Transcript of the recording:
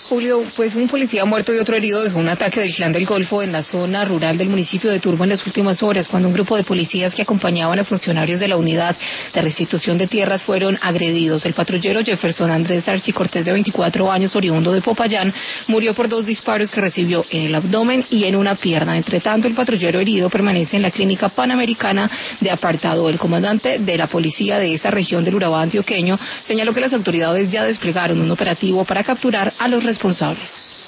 Julio, pues un policía muerto y otro herido dejó un ataque del Clan del Golfo en la zona rural del municipio de Turbo en las últimas horas, cuando un grupo de policías que acompañaban a funcionarios de la unidad de restitución de tierras fueron agredidos. El patrullero Jefferson Andrés Archi Cortés, de 24 años, oriundo de Popayán, murió por 2 disparos que recibió en el abdomen y en una pierna. Entre tanto, el patrullero herido permanece en la clínica panamericana de Apartado. El comandante de la policía de esta región del Urabá antioqueño señaló que las autoridades ya desplegaron un operativo para capturar a los responsables.